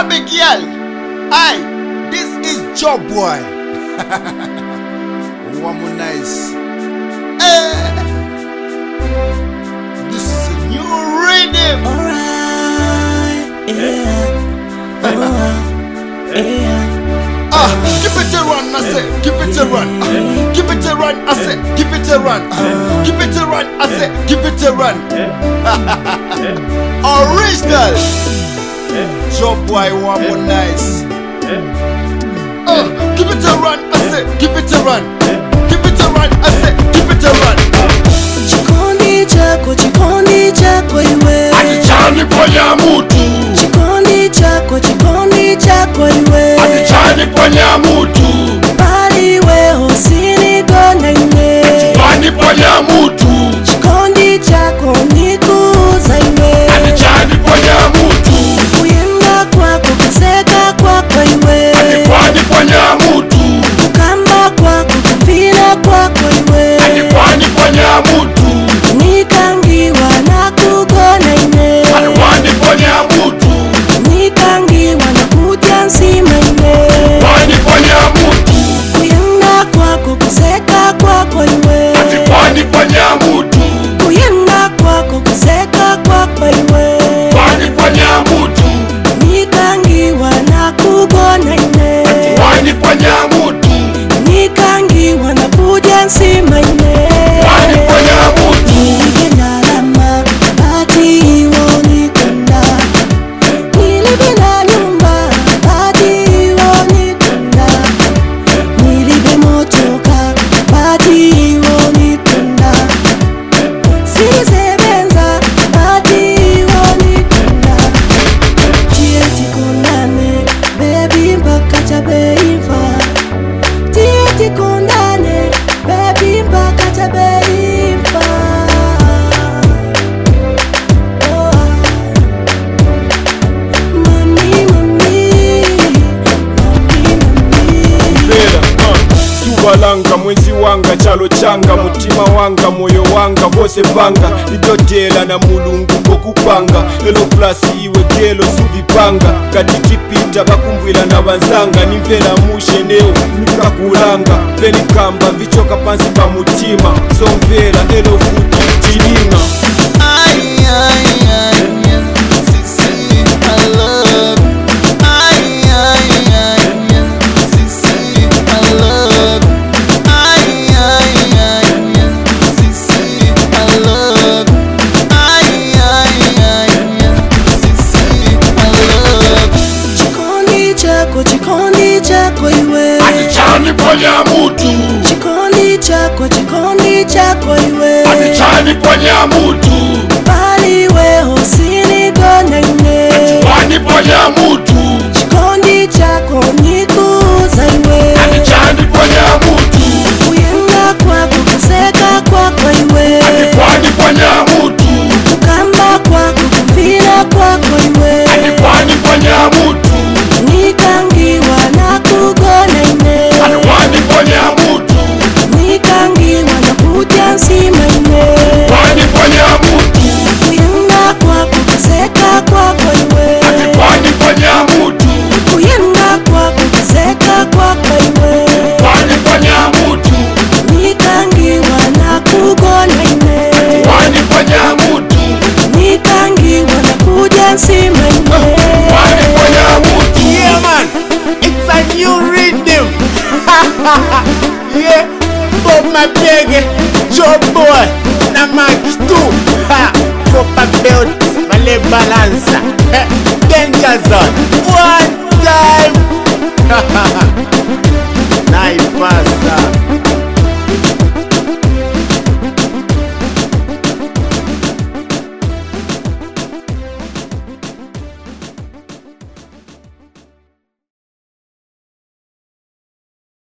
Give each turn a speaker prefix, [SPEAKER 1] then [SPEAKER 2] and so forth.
[SPEAKER 1] Bobby girl. Aye, this is Job Boy. One nice. This is a new rhythm.
[SPEAKER 2] Alright, yeah.
[SPEAKER 1] Give it a run, I say, give it a run. Give it a run, I say, give it a run. Give it a run, I say, give it a run. Original. Job Boy, one more nice. Give it a run, I say, give it a run. Give it a run, I say, give it a run.
[SPEAKER 2] Chikondi chako iwe.
[SPEAKER 3] Atichani ponya mutu.
[SPEAKER 2] Chikondi chako iwe.
[SPEAKER 3] Atichani ponya mutu.
[SPEAKER 2] Bali we hosini gona ine.
[SPEAKER 3] Atichani ponya mutu.
[SPEAKER 2] Chikondi chako nikuza iwe.
[SPEAKER 3] Atichani ponya mutu.
[SPEAKER 2] Kuyenda kwako kuseka kwako iwe.
[SPEAKER 3] Atichani ponya mutu.
[SPEAKER 2] Kukamba kwako kufina kwako iwe.
[SPEAKER 3] Atichani ponya mutu.
[SPEAKER 2] Nikangiwa na kugona ine.
[SPEAKER 3] Atichani ponya mutu.
[SPEAKER 2] Nikangiwa na kuja nsima ine.
[SPEAKER 3] Atichani ponya mutu.
[SPEAKER 2] Kuyenda kwako kuseka kwako iwe.
[SPEAKER 3] Atichani ponya mutu.
[SPEAKER 2] Kuyenda kwako kuseka kwako iwe.
[SPEAKER 3] Atichani ponya mutu.
[SPEAKER 2] Nikangiwa na kugona ine.
[SPEAKER 3] Atichani ponya mutu.
[SPEAKER 2] Nikangiwa na kuja nsima ine.
[SPEAKER 3] Atichani ponya mutu.
[SPEAKER 2] Nilibena lama bati iwo nikunda. Nilibena nyumba bati iwo nikunda. Nilibe motoka bati iwo nikunda. Silisebenza bati iwo nikunda. Tie tikundane baby mpaka chabeiva. Tie tikundane baby mpaka chabeiva. Oh, mami, mami, mami, mami.
[SPEAKER 4] Subalanga mwezi wanga chalo changa mutima wanga moyo wanga bose banga idotela na mulungu kokupanga elo klasi iwe kelo suvipanga kati kipita bakumbwila na banzanga nimvela mushe neo nikakulanga penikamba vichoka pansi pa mutima somvela elo futi chilinga.
[SPEAKER 1] Ay, ay, ay, Sissy, I love. Ay, ay, ay, Sissy, I love. Ay, ay, ay, Sissy, I love. Ay, ay, ay, Sissy, I love.
[SPEAKER 2] Chikondi chako iwe.
[SPEAKER 3] Atichani ponya mutu.
[SPEAKER 2] Chikondi chako iwe.
[SPEAKER 3] Atichani ponya mutu.
[SPEAKER 2] Bali we hosini gona ine.
[SPEAKER 3] Atichani ponya mutu.
[SPEAKER 2] Chikondi chako nikuza iwe.
[SPEAKER 3] Atichani ponya mutu.
[SPEAKER 2] Kuyenda kwako kuseka kwako iwe.
[SPEAKER 3] Atichani ponya mutu.
[SPEAKER 2] Kukamba kwako kufina kwako iwe.
[SPEAKER 3] Atichani ponya mutu.
[SPEAKER 2] Nikangiwa na kugona ine.
[SPEAKER 3] Atichani ponya mutu.
[SPEAKER 2] Nikangiwa na kuja nsima ine.
[SPEAKER 3] Atichani ponya mutu.
[SPEAKER 2] Kuyenda kwako kuseka kwako iwe.
[SPEAKER 3] Atichani ponya mutu.
[SPEAKER 2] Kuyenda kwako kuseka kwako iwe.
[SPEAKER 3] Atichani ponya mutu.
[SPEAKER 2] Nikangiwa na kugona ine.
[SPEAKER 3] Atichani ponya mutu.
[SPEAKER 2] Nikangiwa na kuja nsima ine.
[SPEAKER 3] Atichani ponya mutu.
[SPEAKER 1] Yeah, man, it's a new rhythm. Yeah, Bob my baby, Job Boy, na Max 2. Proper belt, my leg balancer. Danger zone. 1,